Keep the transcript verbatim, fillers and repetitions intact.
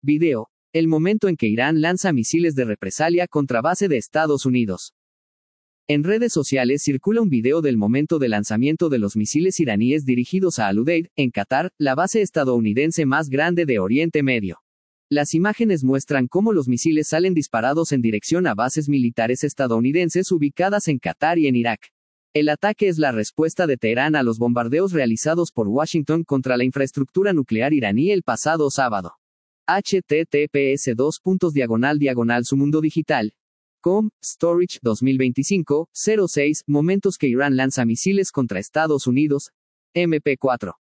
Video. El momento en que Irán lanza misiles de represalia contra base de Estados Unidos. En redes sociales circula un video del momento de lanzamiento de los misiles iraníes dirigidos a Al-Udeid, en Qatar, la base estadounidense más grande de Oriente Medio. Las imágenes muestran cómo los misiles salen disparados en dirección a bases militares estadounidenses ubicadas en Qatar y en Irak. El ataque es la respuesta de Teherán a los bombardeos realizados por Washington contra la infraestructura nuclear iraní el pasado sábado. H T T P S dos puntos diagonal diagonal su mundo digital. Com, Storage dos mil veinticinco, cero seis, momentos que Irán lanza misiles contra Estados Unidos. M P cuatro.